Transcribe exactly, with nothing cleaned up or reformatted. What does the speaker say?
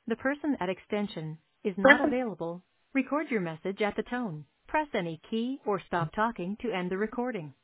The person at extension is not Person. available. Record your message at the tone. Press any key or stop talking to end the recording.